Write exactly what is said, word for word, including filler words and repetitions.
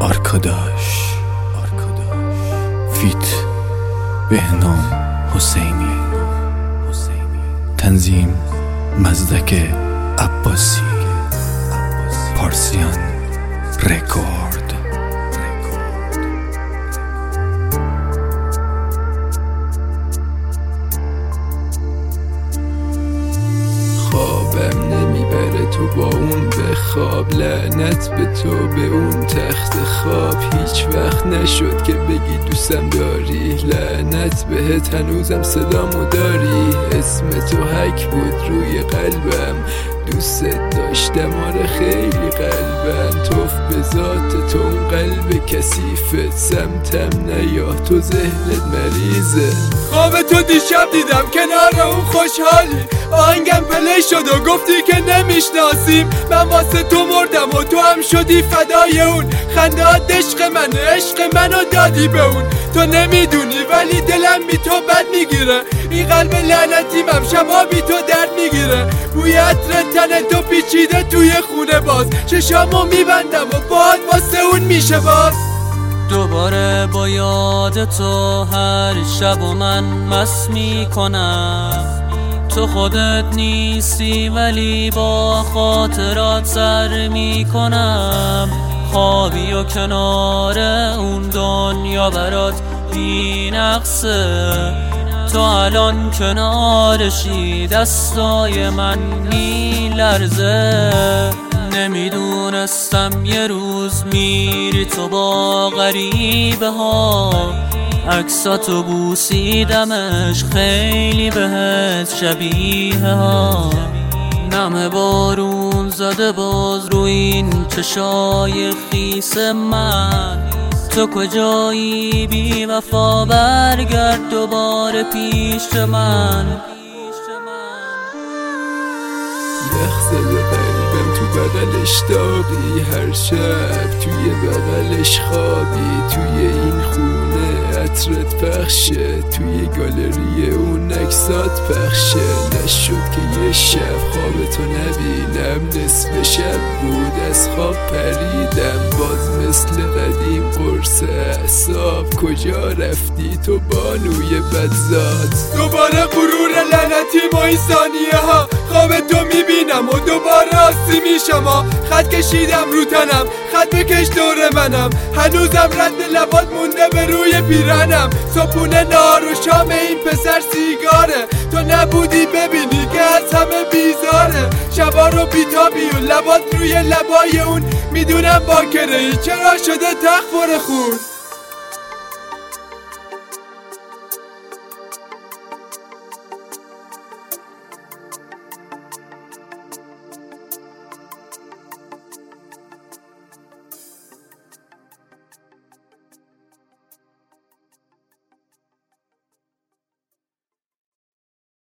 آرکاداش فیت بهنام حسینی، تنظیم مزدک عباسی، پارسیان رکورد. خوابم نمیبره تو با اون به خواب، لعنت به تو به اون تخت خواب. هیچ وقت نشد که بگی دوستم داری، لعنت بهت هنوزم صدامو داری. اسم تو حک بود روی قلبم، دوست داشتم آره خیلی قلبم. توف به ذات تو اون قلب کثیفت، سمتم نیا تو ذهنت مریضه. خواب تو دیشب دیدم کنار اون خوشحالی، آهنگم پلی شد و گفتی که نمیشناسیم. من واسه تو مردم و تو هم شدی فدای اون. خندهات عشق منه، عشق منو دادی به اون. تو نمیدونی ولی دلم بی تو بد میگیره، این قلب لعنتیم هم شبا بی تو درد میگیره. بوی عطر تن تو پیچیده توی خونه باز، چشامو میبندم و باد واسه اون میشه باز. دوباره با یاد تو هر شب و من مست میکنم. تو خودت نیستی ولی با خاطرات سر میکنم. خوابی و کنار اون دنیا برات بی نقصه، تو الان کنارشی دستای من میلرزه. نمیدونستم یه روز میری تو با غریبه ها، عکساتو بوسیدمش خیلی بهت شبیه ها. نم بارون زده باز رو این چشای خیس من. تو کجایی بی وفا، برگرد دوباره پیش من. یخزده قلبم تو بغلش داغی، هر شب توی بغلش خوابی. توی این خونه عطرت پخشه، توی گالری اون عکسات پخشه. نشد که یه شب خواب تو نبینم، نصف شب بود از خواب پریدم. باز مثل قدیم قرص اعصاب، کجا رفتی تو بانوی بدزاد؟ دوباره غرور لعنتی ما این ثانیه ها، خواب تو میبینم و دوباره آسی میشم. خط کشیدم رو تنم، خط بکش دور منم. هنوزم رد لبات مونده به روی پیرنم. صبحونه نهار و شام این پسر سیگاره، تو نبودی ببینی که از همه بیزاره. شبا رو بیتابی و لبات روی لبای اون، میدونم باکره ای چرا شده تخت پر خون.